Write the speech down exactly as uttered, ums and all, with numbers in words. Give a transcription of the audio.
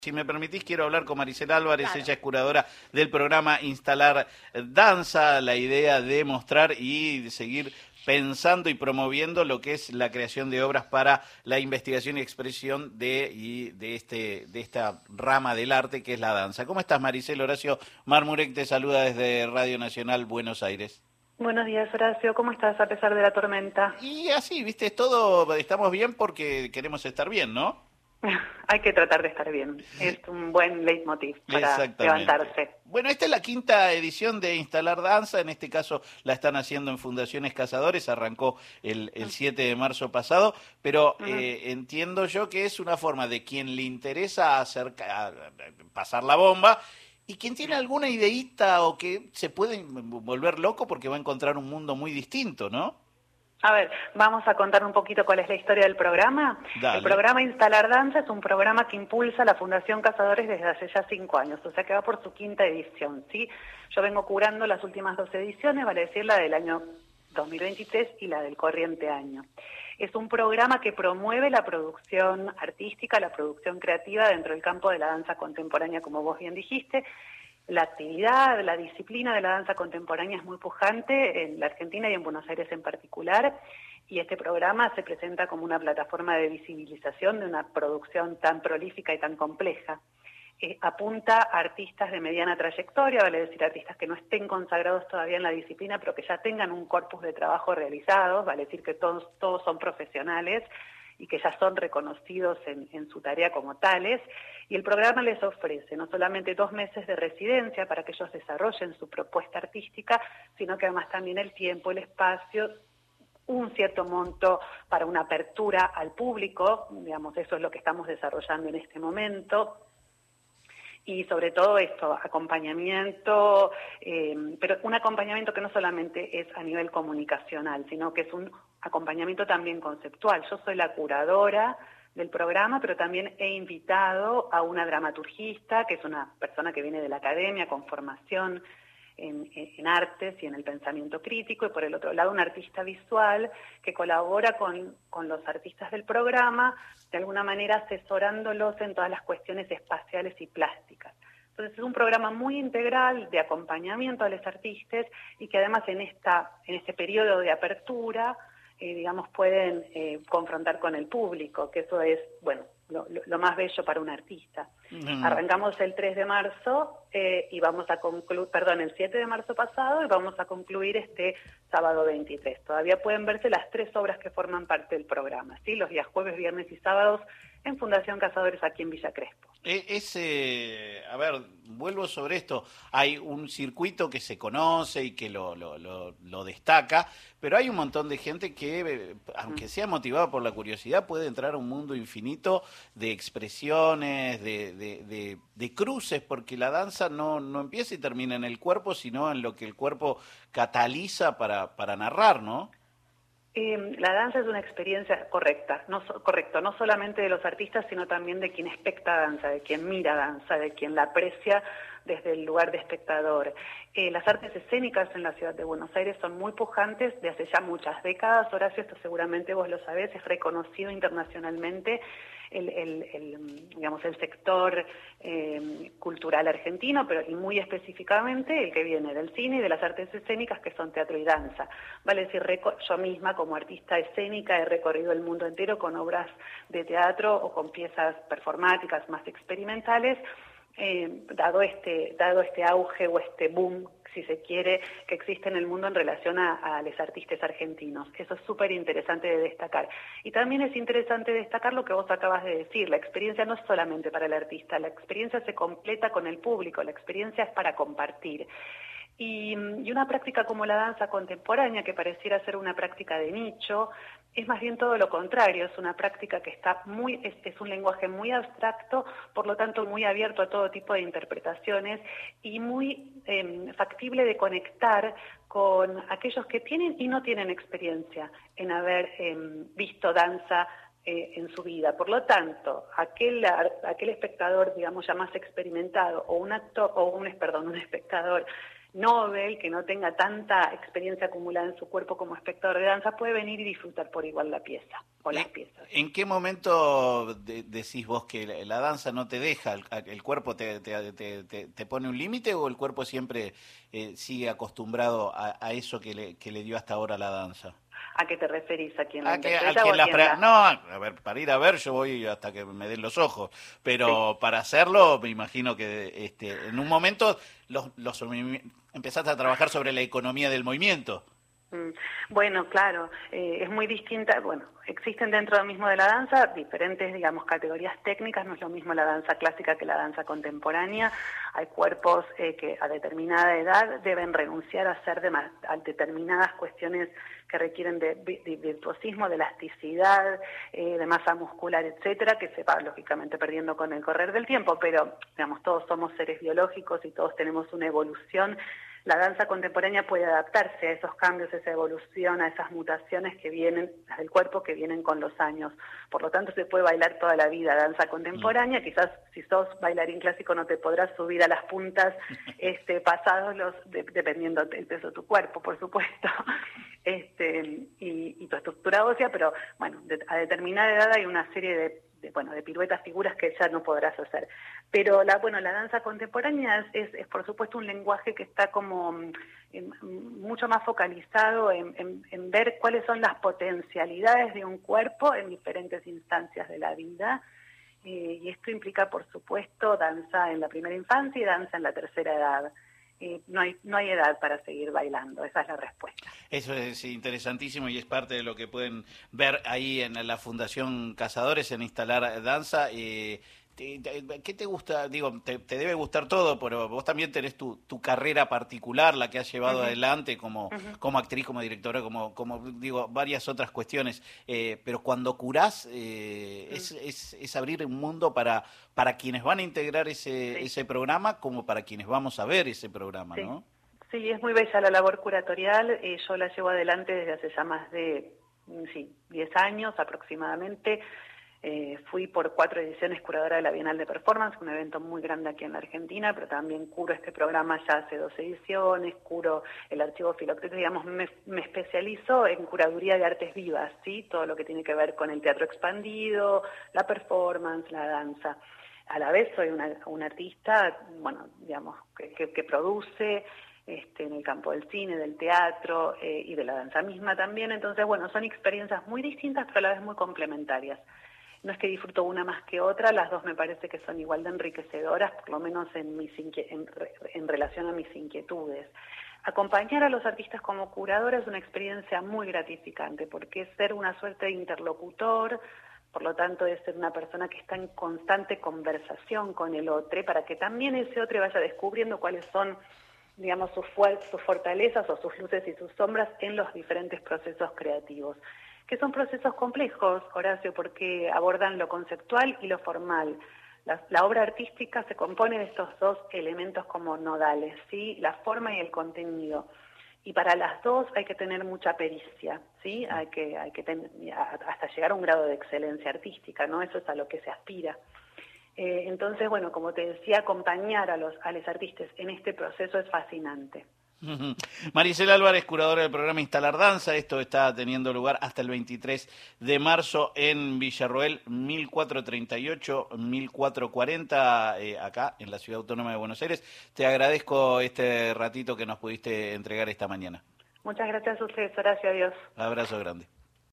Si me permitís, quiero hablar con Maricela Álvarez, Claro. ella es curadora del programa Instalar Danza, la idea de mostrar y seguir pensando y promoviendo lo que es la creación de obras para la investigación y expresión de, y de, este, de esta rama del arte que es la danza. ¿Cómo estás, Maricela? Horacio Marmurek te saluda desde Radio Nacional Buenos Aires. Buenos días, Horacio. ¿Cómo estás a pesar de la tormenta? Y así, viste, todo, estamos bien porque queremos estar bien, ¿no? Hay que tratar de estar bien. Es un buen leitmotiv para Exactamente. levantarse. Bueno, esta es la quinta edición de Instalar Danza, en este caso la están haciendo en Fundaciones Cazadores, arrancó el, el siete de marzo pasado, pero Ujú. eh, entiendo yo que es una forma de quien le interesa acerca, a- pasar la bomba y quien tiene alguna ideíta o que se puede volver loco porque va a encontrar un mundo muy distinto, ¿no? A ver, vamos a contar un poquito cuál es la historia del programa. El Dale. programa Instalar Danza es un programa que impulsa la Fundación Cazadores desde hace ya cinco años, o sea que va por su quinta edición, ¿sí? Yo vengo curando las últimas dos ediciones, vale decir la del año dos mil veintitrés y la del corriente año. Es un programa que promueve la producción artística, la producción creativa dentro del campo de la danza contemporánea, como vos bien dijiste. La actividad, la disciplina de la danza contemporánea es muy pujante en la Argentina y en Buenos Aires en particular, y este programa se presenta como una plataforma de visibilización de una producción tan prolífica y tan compleja. Eh, apunta a artistas de mediana trayectoria, vale decir artistas que no estén consagrados todavía en la disciplina, pero que ya tengan un corpus de trabajo realizado, vale decir que todos, todos son profesionales y que ya son reconocidos en, en su tarea como tales, y el programa les ofrece no solamente dos meses de residencia para que ellos desarrollen su propuesta artística, sino que además también el tiempo, el espacio, un cierto monto para una apertura al público, digamos, eso es lo que estamos desarrollando en este momento, y sobre todo esto, acompañamiento, eh, pero un acompañamiento que no solamente es a nivel comunicacional, sino que es un acompañamiento también conceptual. Yo soy la curadora del programa, pero también he invitado a una dramaturgista, que es una persona que viene de la academia con formación en, en artes y en el pensamiento crítico, y por el otro lado un artista visual que colabora con, con los artistas del programa, de alguna manera asesorándolos en todas las cuestiones espaciales y plásticas. Entonces es un programa muy integral de acompañamiento a los artistas y que además en, esta, en este periodo de apertura, eh, digamos, pueden eh, confrontar con el público, que eso es, bueno, lo, lo, lo más bello para un artista. Mm. Arrancamos el tres de marzo eh, y vamos a concluir, perdón, el siete de marzo pasado y vamos a concluir este sábado veintitrés. Todavía pueden verse las tres obras que forman parte del programa, ¿sí? Los días jueves, viernes y sábados en Fundación Cazadores aquí en Villa Crespo. Es, eh, a ver, vuelvo sobre esto. Hay un circuito que se conoce y que lo, lo, lo, lo destaca, pero hay un montón de gente que, eh, aunque sea motivada por la curiosidad, puede entrar a un mundo infinito de expresiones, de, de, de, de cruces, porque la danza no, no empieza y termina en el cuerpo, sino en lo que el cuerpo cataliza para, para narrar, ¿no? Eh, la danza es una experiencia correcta, no so, correcto, no solamente de los artistas, sino también de quien especta danza, de quien mira danza, de quien la aprecia desde el lugar de espectador. Eh, las artes escénicas en la ciudad de Buenos Aires son muy pujantes de hace ya muchas décadas. Horacio, esto seguramente vos lo sabés, es reconocido internacionalmente el, el, el digamos, el sector eh, cultural argentino, pero y muy específicamente el que viene del cine y de las artes escénicas, que son teatro y danza. Vale decir, yo misma como artista escénica he recorrido el mundo entero con obras de teatro o con piezas performáticas más experimentales, eh, dado este, dado este auge o este boom, si se quiere, que existe en el mundo en relación a, a los artistas argentinos. Eso es súper interesante de destacar. Y también es interesante destacar lo que vos acabas de decir, la experiencia no es solamente para el artista, la experiencia se completa con el público, la experiencia es para compartir. Y, y una práctica como la danza contemporánea, que pareciera ser una práctica de nicho, es más bien todo lo contrario, es una práctica que está muy, es, es un lenguaje muy abstracto, por lo tanto muy abierto a todo tipo de interpretaciones y muy eh, factible de conectar con aquellos que tienen y no tienen experiencia en haber eh, visto danza eh, en su vida. Por lo tanto, aquel, aquel espectador, digamos, ya más experimentado, o un actor, o un, perdón, un espectador novel, que no tenga tanta experiencia acumulada en su cuerpo como espectador de danza, puede venir y disfrutar por igual la pieza, o las ¿En, piezas. ¿En qué momento de, decís vos que la, la danza no te deja, el, el cuerpo te, te, te, te, te pone un límite, o el cuerpo siempre eh, sigue acostumbrado a, a eso que le, que le dio hasta ahora la danza? ¿A qué te referís? ¿A quién la A que, al interpreta o que a la quién pra- la...? No, a ver, para ir a ver yo voy hasta que me den los ojos, pero Sí. para hacerlo me imagino que este, en un momento los, los movimi- empezaste a trabajar sobre la economía del movimiento. Mm, Bueno, claro, eh, es muy distinta. Bueno, existen dentro del mismo de la danza diferentes, digamos, categorías técnicas. No es lo mismo la danza clásica que la danza contemporánea. Hay cuerpos eh, que a determinada edad deben renunciar a hacer de a determinadas cuestiones que requieren de, de virtuosismo, de elasticidad, eh, de masa muscular, etcétera, que se va lógicamente perdiendo con el correr del tiempo, pero, digamos, todos somos seres biológicos y todos tenemos una evolución. La danza contemporánea puede adaptarse a esos cambios, a esa evolución, a esas mutaciones que vienen del cuerpo, que vienen con los años. Por lo tanto, se puede bailar toda la vida danza contemporánea. Mm. Quizás si sos bailarín clásico no te podrás subir a las puntas este, pasados los, de, dependiendo del peso de tu cuerpo, por supuesto, este, y, y tu estructura ósea, pero bueno, de, a determinada edad hay una serie de De, bueno, de piruetas, figuras que ya no podrás hacer. Pero la, bueno, la danza contemporánea es, es, es por supuesto un lenguaje que está como en, mucho más focalizado en, en, en ver cuáles son las potencialidades de un cuerpo en diferentes instancias de la vida. Eh, y esto implica, por supuesto, danza en la primera infancia y danza en la tercera edad. Eh, no hay no hay edad para seguir bailando, esa es la respuesta. Eso es interesantísimo y es parte de lo que pueden ver ahí en la Fundación Cazadores, en Instalar Danza. Eh, te, te, ¿Qué te gusta? Digo, te, te debe gustar todo, pero vos también tenés tu, tu carrera particular, la que has llevado uh-huh. adelante como, uh-huh. como actriz, como directora, como, como digo, varias otras cuestiones. Eh, pero cuando curás, eh, uh-huh. es, es, es abrir un mundo para, para quienes van a integrar ese, sí. ese programa, como para quienes vamos a ver ese programa, sí. ¿no? Sí, es muy bella la labor curatorial. Eh, yo la llevo adelante desde hace ya más de sí, diez años aproximadamente. Eh, fui por cuatro ediciones curadora de la Bienal de Performance, un evento muy grande aquí en la Argentina, pero también curo este programa ya hace dos ediciones, curo el archivo Filoctetes, digamos, me, me especializo en curaduría de artes vivas, ¿sí? Todo lo que tiene que ver con el teatro expandido, la performance, la danza. A la vez soy una, una artista, bueno, digamos, que, que, que produce este, en el campo del cine, del teatro eh, y de la danza misma también. Entonces, bueno, son experiencias muy distintas, pero a la vez muy complementarias. No es que disfruto una más que otra, las dos me parece que son igual de enriquecedoras, por lo menos en, mis inque- en, en relación a mis inquietudes. Acompañar a los artistas como curadora es una experiencia muy gratificante, porque es ser una suerte de interlocutor, por lo tanto es ser una persona que está en constante conversación con el otro, para que también ese otro vaya descubriendo cuáles son, digamos, sus, sus fortalezas o sus luces y sus sombras en los diferentes procesos creativos, que son procesos complejos, Horacio, porque abordan lo conceptual y lo formal. La, la obra artística se compone de estos dos elementos como nodales, ¿sí? La forma y el contenido. Y para las dos hay que tener mucha pericia, ¿sí? Hay que, hay que ten, hasta llegar a un grado de excelencia artística, ¿no? Eso es a lo que se aspira. Eh, entonces, bueno, como te decía, acompañar a los, a los artistas en este proceso es fascinante. Maricela Álvarez, curadora del programa Instalar Danza. Esto está teniendo lugar hasta el veintitrés de marzo en Villarroel, mil cuatrocientos treinta y ocho, mil cuatrocientos cuarenta, eh, acá en la Ciudad Autónoma de Buenos Aires. Te agradezco este ratito que nos pudiste entregar esta mañana. Muchas gracias a ustedes, Horacio. Adiós. Abrazo grande.